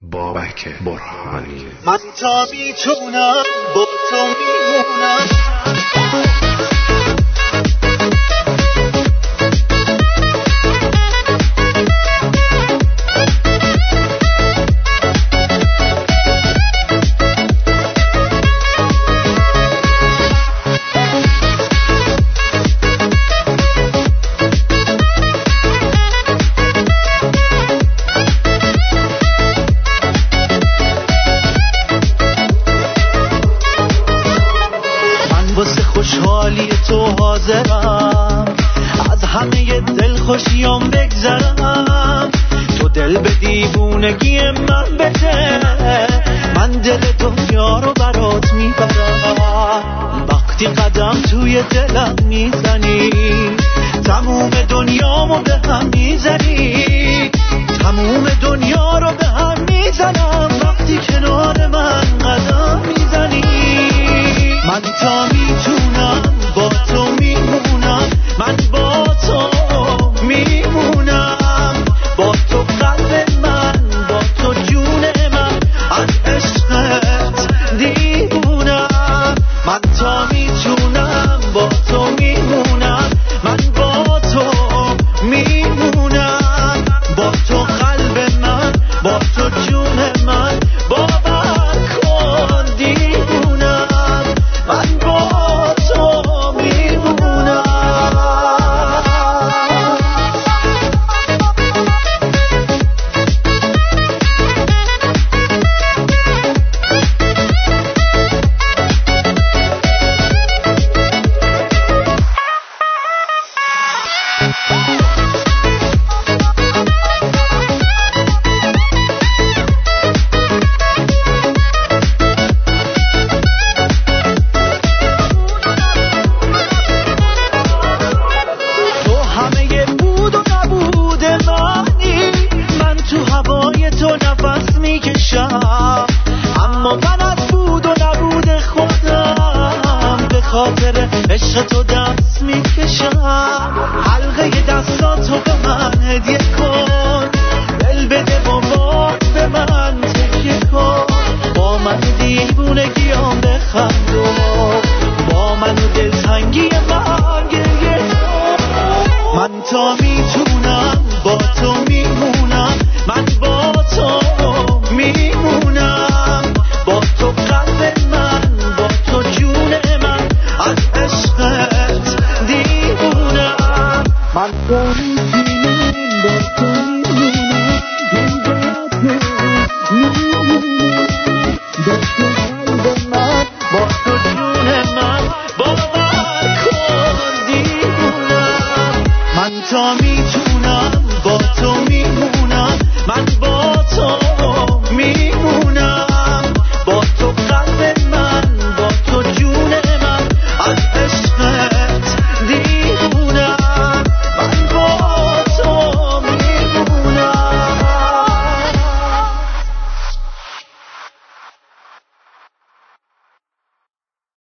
بابک برهانی. من تا میتونم با تو میمونم. خوشحالی تو حاضرم، از همه دل خوشیام بگذرم. تو دل به دیوونگی من بده، من دل دنیا رو برات میبرم. وقتی قدم توی دلم میزنی، تموم دنیامو به هم میزنی. تموم دنیا رو به هم میزنم وقتی کنار من قدم میزنی. من تا میتونم با تو میمونم، من با تو میمونم. با تو قلب من، با تو جون من، از عشقت دیوونم. من تا میتونم با تو میمونم، من با تو میمونم. با تو قلب من، با تو جون من، باور کن دیوونم. من با تو میمونم. اما من از بود و نبود خودم به خاطر عشق تو دست میکشم. حلقه دستاتو به من هدیه کن، دل بده و باد به من تکیه کن. با من دیوونگیام بخند و با من و دلتنگی من گریه کن. من تا میتونم با تو میمونم، من با تو میمونم. با تو قلب من، با تو جون من، از عشقت دیوونم. من تا میتونم با تو میمونم، من با تو میمونم. با تو قلب من، با تو جون من، باور کن دیوونم. من تا